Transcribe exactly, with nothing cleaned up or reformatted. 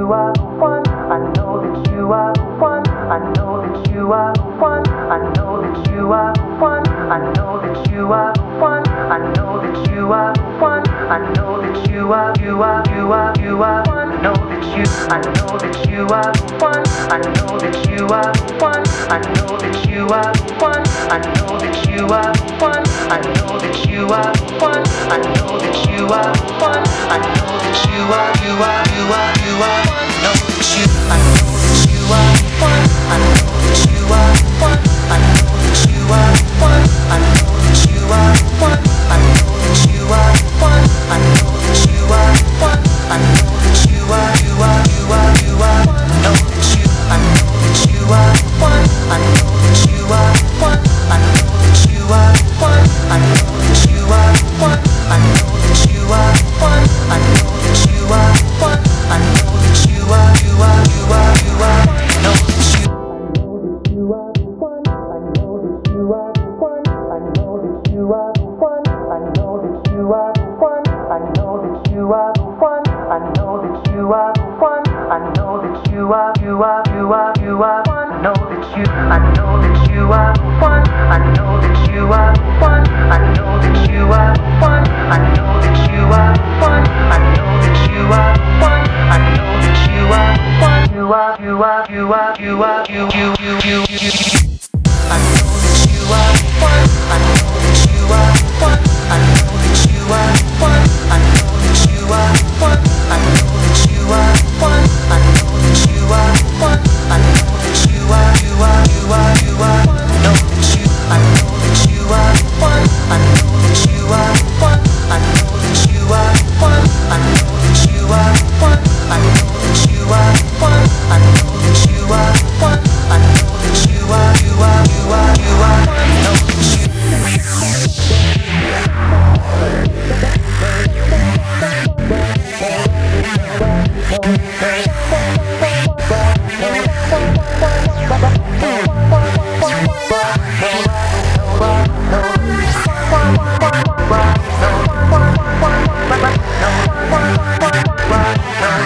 you are the one. I know that you are the one. I know that you are the one. I know that you are the one. I know that you are the one. I know that you are the one. I know that you are, you are, you are, you are one. I know that you, I know that you are the one. I know that you are the one. I know that you are the one. I know that you are the one. I know that you are the one. I know that you are the one. I know that you are, you are, you are, you are one. I know that you, I know that you are the one. I know that you are the one. I know that you are the one. I know that you are the one. I know that you are the one. I know that you are the one. I know that you are, you are, you are, you are one. I know that you, I know that you are the one. I know that you are the one. I know that you are the one. I know that you are the one. I know that you are the one. I know that you are the one. I know that you are, you are, you are, you are. I know that you, I know that you are the one. I know that you are the one. I know that you are the one. I know that you are the one. I know that you are the one. I know that you are the one. I know that you are, you are, you are, you are one. I know that you, I know that you are the one. I know that you are the one. I know that you are the one. I know that you are the one. I know that you are the one. I know that you are the one. You are, you are, you are, you are, you, you, you, you, you, you. I know that you are the one. I know that you are the one. I know that you are the one. I know that you are the one. I know that you are the one. I know that you are the one. I know that you are, you are, you are, you are one. I know that you, I know that you are the one. I know that you are the one. I know that you are the one. I know that you are the one. I know that you are the one. I know that you are the one. I know that you are, you are, you are, you are one. I know that you. No,